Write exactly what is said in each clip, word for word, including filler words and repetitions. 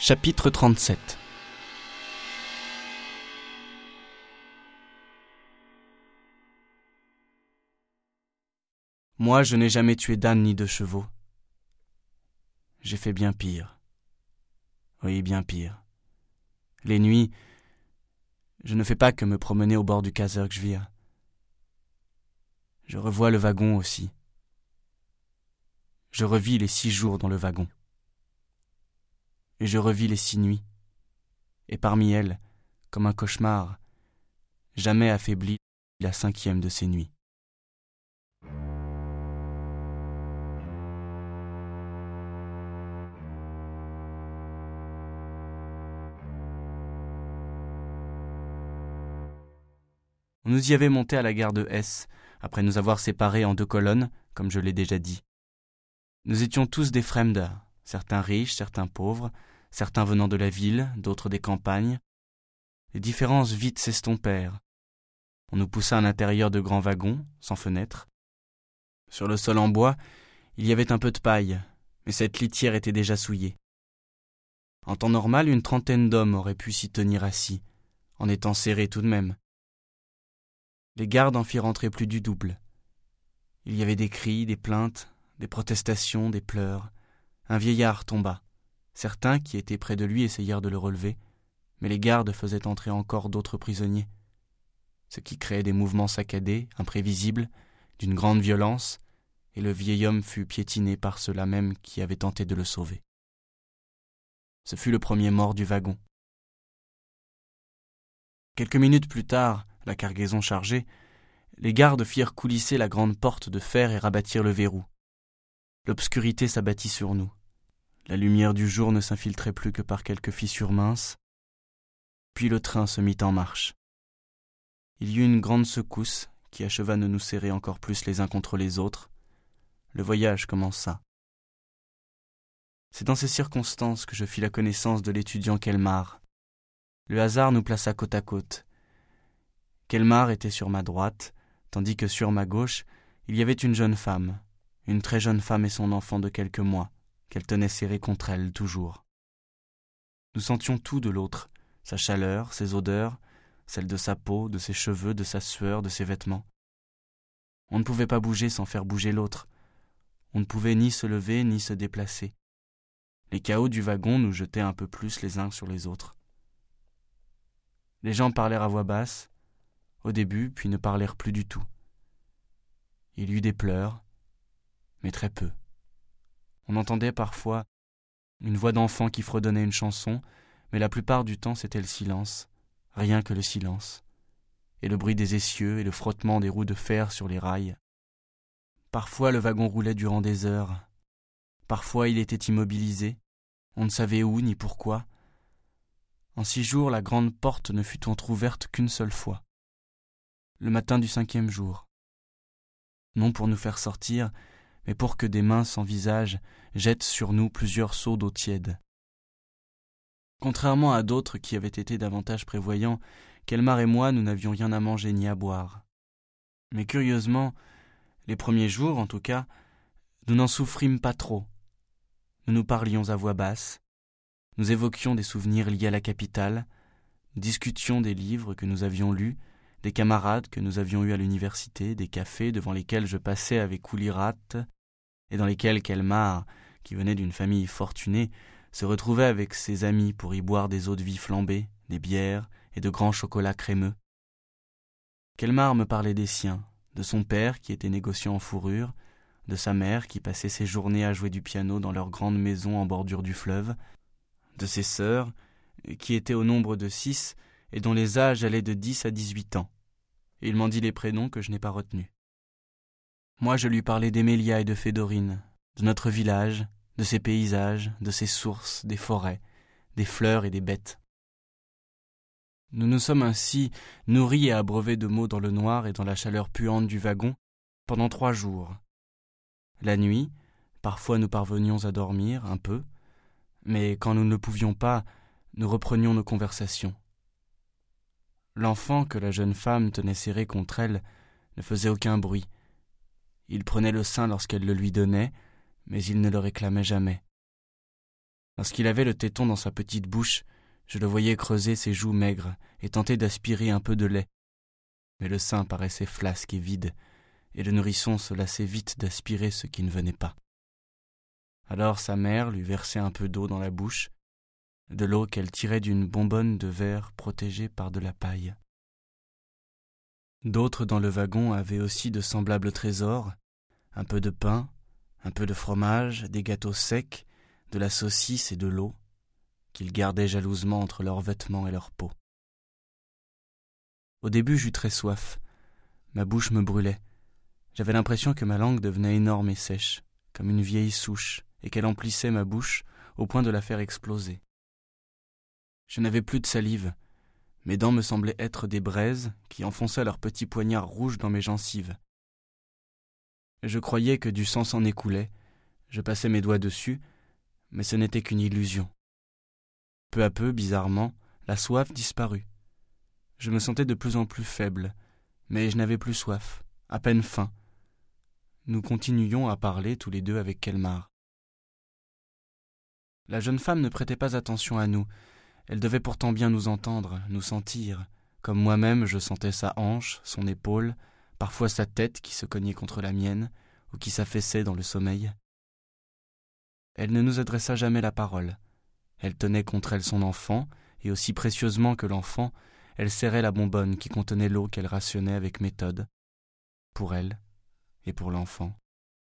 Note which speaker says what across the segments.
Speaker 1: Chapitre trente-sept. Moi, je n'ai jamais tué d'âne ni de chevaux. J'ai fait bien pire. Oui, bien pire. Les nuits, je ne fais pas que me promener au bord du Kazakjvir. Je revois le wagon aussi. Je revis les six jours dans le wagon. Et je revis les six nuits. Et parmi elles, comme un cauchemar, jamais affaibli la cinquième de ces nuits. On nous y avait monté à la gare de Hesse, après nous avoir séparés en deux colonnes, comme je l'ai déjà dit. Nous étions tous des Fremder, certains riches, certains pauvres, certains venant de la ville, d'autres des campagnes. Les différences vite s'estompèrent. On nous poussa à l'intérieur de grands wagons, sans fenêtres. Sur le sol en bois, il y avait un peu de paille, mais cette litière était déjà souillée. En temps normal, une trentaine d'hommes auraient pu s'y tenir assis, en étant serrés tout de même. Les gardes en firent entrer plus du double. Il y avait des cris, des plaintes, des protestations, des pleurs. Un vieillard tomba. Certains qui étaient près de lui essayèrent de le relever, mais les gardes faisaient entrer encore d'autres prisonniers, ce qui créait des mouvements saccadés, imprévisibles, d'une grande violence, et le vieil homme fut piétiné par ceux-là même qui avaient tenté de le sauver. Ce fut le premier mort du wagon. Quelques minutes plus tard, la cargaison chargée, les gardes firent coulisser la grande porte de fer et rabattirent le verrou. L'obscurité s'abattit sur nous. La lumière du jour ne s'infiltrait plus que par quelques fissures minces. Puis le train se mit en marche. Il y eut une grande secousse qui acheva de nous serrer encore plus les uns contre les autres. Le voyage commença. C'est dans ces circonstances que je fis la connaissance de l'étudiant Kelmar. Le hasard nous plaça côte à côte. Kelmar était sur ma droite, tandis que sur ma gauche, il y avait une jeune femme, une très jeune femme et son enfant de quelques mois, qu'elle tenait serré contre elle toujours. Nous sentions tout de l'autre, sa chaleur, ses odeurs, celle de sa peau, de ses cheveux, de sa sueur, de ses vêtements. On ne pouvait pas bouger sans faire bouger l'autre. On ne pouvait ni se lever ni se déplacer. Les cahots du wagon nous jetaient un peu plus les uns sur les autres. Les gens parlèrent à voix basse, au début, puis ne parlèrent plus du tout. Il y eut des pleurs, mais très peu. On entendait parfois une voix d'enfant qui fredonnait une chanson, mais la plupart du temps c'était le silence, rien que le silence, et le bruit des essieux et le frottement des roues de fer sur les rails. Parfois le wagon roulait durant des heures, parfois il était immobilisé, on ne savait où ni pourquoi. En six jours, la grande porte ne fut entr'ouverte qu'une seule fois, le matin du cinquième jour. Non pour nous faire sortir, mais pour que des mains sans visage jettent sur nous plusieurs seaux d'eau tiède. Contrairement à d'autres qui avaient été davantage prévoyants, Kelmar et moi, nous n'avions rien à manger ni à boire. Mais curieusement, les premiers jours, en tout cas, nous n'en souffrîmes pas trop. Nous nous parlions à voix basse, nous évoquions des souvenirs liés à la capitale, nous discutions des livres que nous avions lus, des camarades que nous avions eus à l'université, des cafés devant lesquels je passais avec Oulirat, et dans lesquels Kelmar, qui venait d'une famille fortunée, se retrouvait avec ses amis pour y boire des eaux-de-vie flambées, des bières et de grands chocolats crémeux. Kelmar me parlait des siens, de son père qui était négociant en fourrure, de sa mère qui passait ses journées à jouer du piano dans leur grande maison en bordure du fleuve, de ses sœurs, qui étaient au nombre de six et dont les âges allaient de dix à dix-huit ans. Et il m'en dit les prénoms que je n'ai pas retenus. Moi, je lui parlais d'Emélia et de Fédorine, de notre village, de ses paysages, de ses sources, des forêts, des fleurs et des bêtes. Nous nous sommes ainsi nourris et abreuvés de mots dans le noir et dans la chaleur puante du wagon pendant trois jours. La nuit, parfois nous parvenions à dormir un peu, mais quand nous ne le pouvions pas, nous reprenions nos conversations. L'enfant que la jeune femme tenait serré contre elle ne faisait aucun bruit. Il prenait le sein lorsqu'elle le lui donnait, mais il ne le réclamait jamais. Lorsqu'il avait le téton dans sa petite bouche, je le voyais creuser ses joues maigres et tenter d'aspirer un peu de lait. Mais le sein paraissait flasque et vide, et le nourrisson se lassait vite d'aspirer ce qui ne venait pas. Alors sa mère lui versait un peu d'eau dans la bouche, de l'eau qu'elle tirait d'une bonbonne de verre protégée par de la paille. D'autres dans le wagon avaient aussi de semblables trésors, un peu de pain, un peu de fromage, des gâteaux secs, de la saucisse et de l'eau, qu'ils gardaient jalousement entre leurs vêtements et leur peau. Au début, j'eus très soif. Ma bouche me brûlait. J'avais l'impression que ma langue devenait énorme et sèche, comme une vieille souche, et qu'elle emplissait ma bouche au point de la faire exploser. Je n'avais plus de salive. Mes dents me semblaient être des braises qui enfonçaient leurs petits poignards rouges dans mes gencives. Je croyais que du sang s'en écoulait. Je passais mes doigts dessus, mais ce n'était qu'une illusion. Peu à peu, bizarrement, la soif disparut. Je me sentais de plus en plus faible, mais je n'avais plus soif, à peine faim. Nous continuions à parler tous les deux avec Kelmar. La jeune femme ne prêtait pas attention à nous. Elle devait pourtant bien nous entendre, nous sentir, comme moi-même je sentais sa hanche, son épaule, parfois sa tête qui se cognait contre la mienne, ou qui s'affaissait dans le sommeil. Elle ne nous adressa jamais la parole. Elle tenait contre elle son enfant, et aussi précieusement que l'enfant, elle serrait la bonbonne qui contenait l'eau qu'elle rationnait avec méthode, pour elle et pour l'enfant.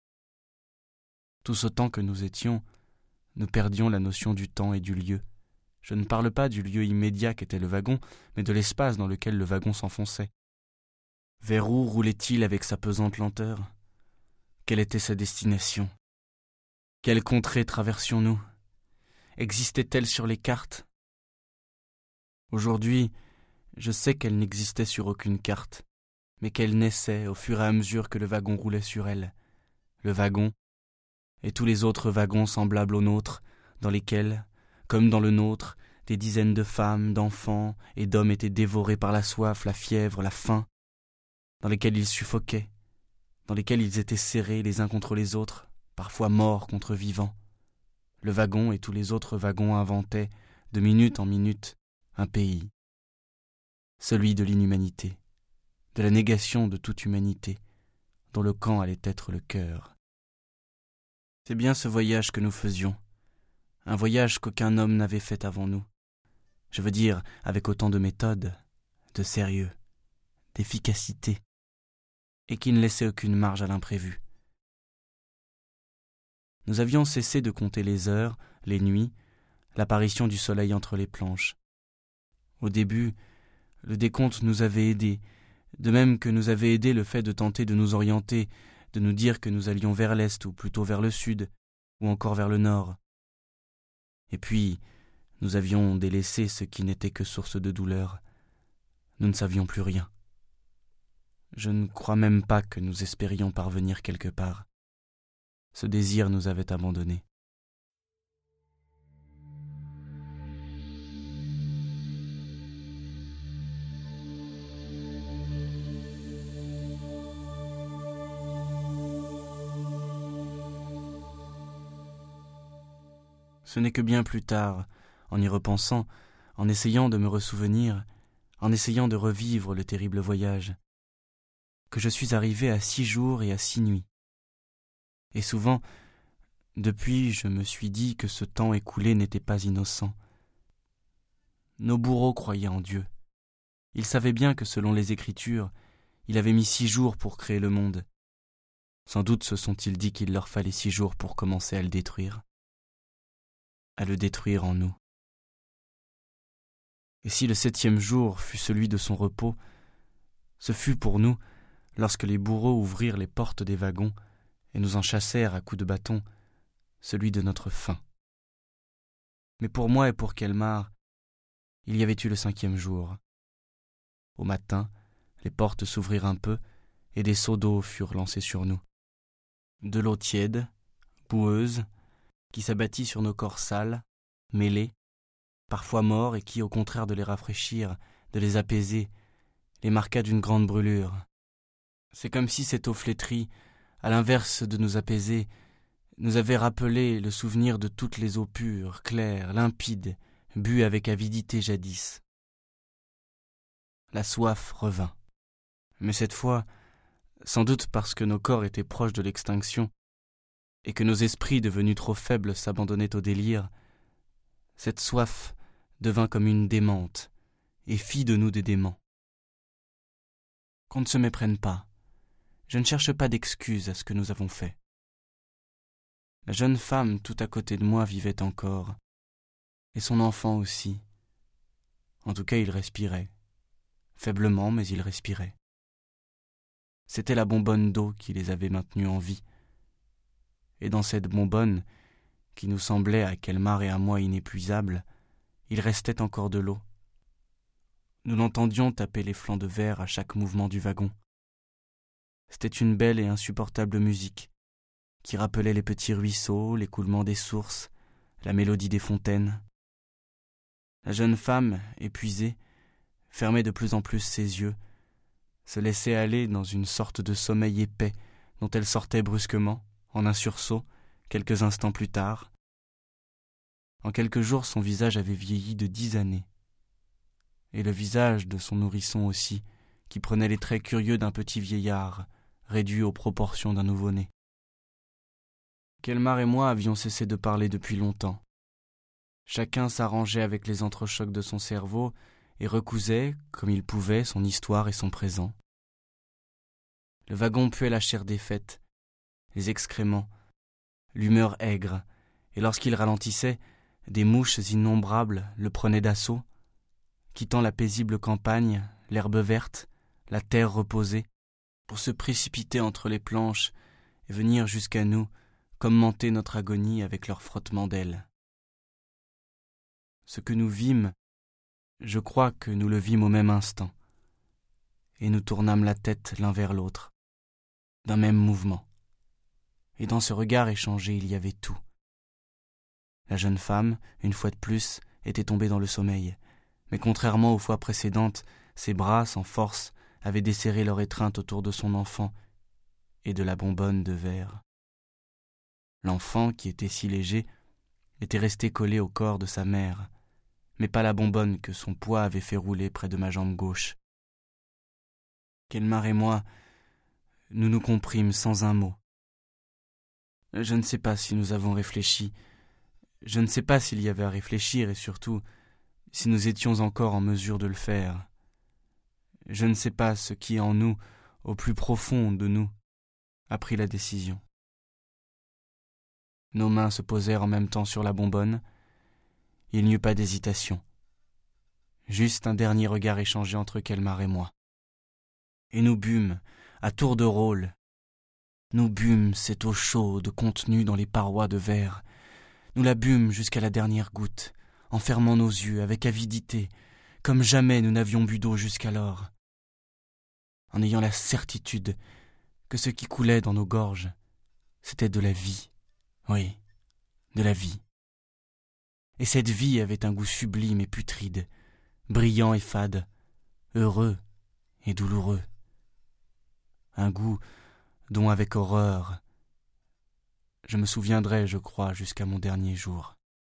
Speaker 1: Tous autant que nous étions, nous perdions la notion du temps et du lieu. Je ne parle pas du lieu immédiat qu'était le wagon, mais de l'espace dans lequel le wagon s'enfonçait. Vers où roulait-il avec sa pesante lenteur ? Quelle était sa destination ? Quelle contrée traversions-nous ? Existait-elle sur les cartes ? Aujourd'hui, je sais qu'elle n'existait sur aucune carte, mais qu'elle naissait au fur et à mesure que le wagon roulait sur elle. Le wagon et tous les autres wagons semblables au nôtre, dans lesquels, comme dans le nôtre, des dizaines de femmes, d'enfants et d'hommes étaient dévorés par la soif, la fièvre, la faim, dans lesquels ils suffoquaient, dans lesquels ils étaient serrés les uns contre les autres, parfois morts contre vivants. Le wagon et tous les autres wagons inventaient, de minute en minute, un pays, celui de l'inhumanité, de la négation de toute humanité, dont le camp allait être le cœur. C'est bien ce voyage que nous faisions, un voyage qu'aucun homme n'avait fait avant nous. Je veux dire, avec autant de méthode, de sérieux, d'efficacité, et qui ne laissait aucune marge à l'imprévu. Nous avions cessé de compter les heures, les nuits, l'apparition du soleil entre les planches. Au début, le décompte nous avait aidés, de même que nous avait aidé le fait de tenter de nous orienter, de nous dire que nous allions vers l'est ou plutôt vers le sud, ou encore vers le nord. Et puis, nous avions délaissé ce qui n'était que source de douleur. Nous ne savions plus rien. Je ne crois même pas que nous espérions parvenir quelque part. Ce désir nous avait abandonnés. Ce n'est que bien plus tard, en y repensant, en essayant de me ressouvenir, en essayant de revivre le terrible voyage, que je suis arrivé à six jours et à six nuits. Et souvent, depuis, je me suis dit que ce temps écoulé n'était pas innocent. Nos bourreaux croyaient en Dieu. Ils savaient bien que selon les Écritures, il avait mis six jours pour créer le monde. Sans doute se sont-ils dit qu'il leur fallait six jours pour commencer à le détruire. À le détruire en nous. Et si le septième jour fut celui de son repos, ce fut pour nous, lorsque les bourreaux ouvrirent les portes des wagons et nous en chassèrent à coups de bâton, celui de notre faim. Mais pour moi et pour Kelmar, il y avait eu le cinquième jour. Au matin, les portes s'ouvrirent un peu et des seaux d'eau furent lancés sur nous. De l'eau tiède, boueuse, qui s'abattit sur nos corps sales, mêlés, parfois morts et qui, au contraire de les rafraîchir, de les apaiser, les marqua d'une grande brûlure. C'est comme si cette eau flétrie, à l'inverse de nous apaiser, nous avait rappelé le souvenir de toutes les eaux pures, claires, limpides, bues avec avidité jadis. La soif revint. Mais cette fois, sans doute parce que nos corps étaient proches de l'extinction et que nos esprits devenus trop faibles s'abandonnaient au délire, cette soif devint comme une démente et fit de nous des déments. Qu'on ne se méprenne pas, je ne cherche pas d'excuses à ce que nous avons fait. La jeune femme tout à côté de moi vivait encore, et son enfant aussi. En tout cas, il respirait, faiblement, mais il respirait. C'était la bonbonne d'eau qui les avait maintenus en vie. Et dans cette bonbonne, qui nous semblait à Kelmar et à moi inépuisable, il restait encore de l'eau. Nous l'entendions taper les flancs de verre à chaque mouvement du wagon. C'était une belle et insupportable musique, qui rappelait les petits ruisseaux, l'écoulement des sources, la mélodie des fontaines. La jeune femme, épuisée, fermait de plus en plus ses yeux, se laissait aller dans une sorte de sommeil épais dont elle sortait brusquement, en un sursaut, quelques instants plus tard. En quelques jours, son visage avait vieilli de dix années. Et le visage de son nourrisson aussi, qui prenait les traits curieux d'un petit vieillard, réduit aux proportions d'un nouveau-né. Kelmar et moi avions cessé de parler depuis longtemps. Chacun s'arrangeait avec les entrechocs de son cerveau et recousait, comme il pouvait, son histoire et son présent. Le wagon puait la chair défaite, les excréments, l'humeur aigre, et lorsqu'il ralentissait, des mouches innombrables le prenaient d'assaut, quittant la paisible campagne, l'herbe verte, la terre reposée, pour se précipiter entre les planches et venir jusqu'à nous commenter notre agonie avec leur frottement d'ailes. Ce que nous vîmes, je crois que nous le vîmes au même instant, et nous tournâmes la tête l'un vers l'autre, d'un même mouvement. Et dans ce regard échangé, il y avait tout. La jeune femme, une fois de plus, était tombée dans le sommeil, mais contrairement aux fois précédentes, ses bras, sans force, avaient desserré leur étreinte autour de son enfant et de la bonbonne de verre. L'enfant, qui était si léger, était resté collé au corps de sa mère, mais pas la bonbonne que son poids avait fait rouler près de ma jambe gauche. Kelmar et moi, nous nous comprîmes sans un mot. Je ne sais pas si nous avons réfléchi, je ne sais pas s'il y avait à réfléchir et surtout si nous étions encore en mesure de le faire. Je ne sais pas ce qui en nous, au plus profond de nous, a pris la décision. Nos mains se posèrent en même temps sur la bonbonne. Il n'y eut pas d'hésitation. Juste un dernier regard échangé entre Kelmar et moi. Et nous bûmes, à tour de rôle. Nous bûmes cette eau chaude contenue dans les parois de verre. Nous la bûmes jusqu'à la dernière goutte, en fermant nos yeux avec avidité, comme jamais nous n'avions bu d'eau jusqu'alors, en ayant la certitude que ce qui coulait dans nos gorges, c'était de la vie, oui, de la vie. Et cette vie avait un goût sublime et putride, brillant et fade, heureux et douloureux. Un goût dont, avec horreur, je me souviendrai, je crois, jusqu'à mon dernier jour.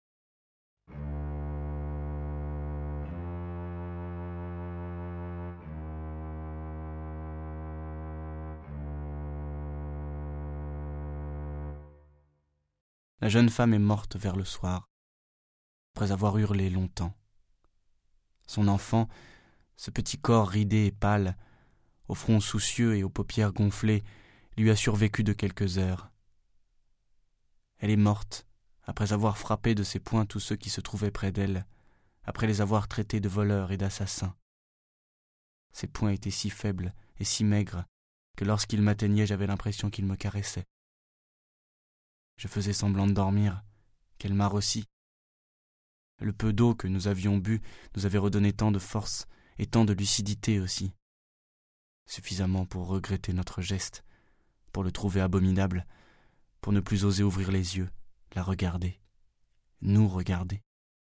Speaker 1: La jeune femme est morte vers le soir, après avoir hurlé longtemps. Son enfant, ce petit corps ridé et pâle, au front soucieux et aux paupières gonflées, lui a survécu de quelques heures. Elle est morte, après avoir frappé de ses poings tous ceux qui se trouvaient près d'elle, après les avoir traités de voleurs et d'assassins. Ses poings étaient si faibles et si maigres que lorsqu'il m'atteignait, j'avais l'impression qu'il me caressait. Je faisais semblant de dormir, Kelmar aussi. Le peu d'eau que nous avions bu nous avait redonné tant de force et tant de lucidité aussi. Suffisamment pour regretter notre geste, pour le trouver abominable, pour ne plus oser ouvrir les yeux, la regarder, nous regarder.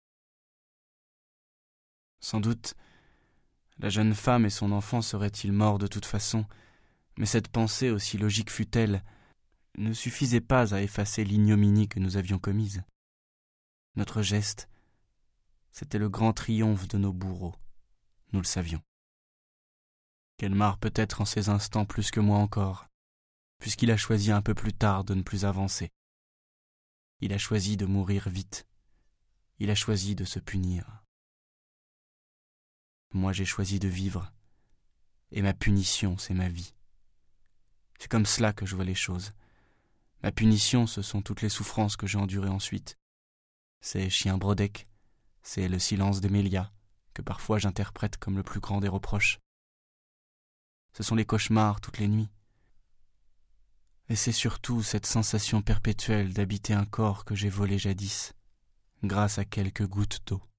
Speaker 1: Sans doute, la jeune femme et son enfant seraient-ils morts de toute façon, mais cette pensée, aussi logique fût-elle, ne suffisait pas à effacer l'ignominie que nous avions commise. Notre geste, c'était le grand triomphe de nos bourreaux. Nous le savions. Kelmar peut-être en ces instants plus que moi encore, puisqu'il a choisi un peu plus tard de ne plus avancer. Il a choisi de mourir vite. Il a choisi de se punir. Moi, j'ai choisi de vivre, et ma punition, c'est ma vie. C'est comme cela que je vois les choses. Ma punition, ce sont toutes les souffrances que j'ai endurées ensuite. C'est Chien Brodeck, c'est le silence d'Emelia, que parfois j'interprète comme le plus grand des reproches. Ce sont les cauchemars toutes les nuits. Et c'est surtout cette sensation perpétuelle d'habiter un corps que j'ai volé jadis, grâce à quelques gouttes d'eau.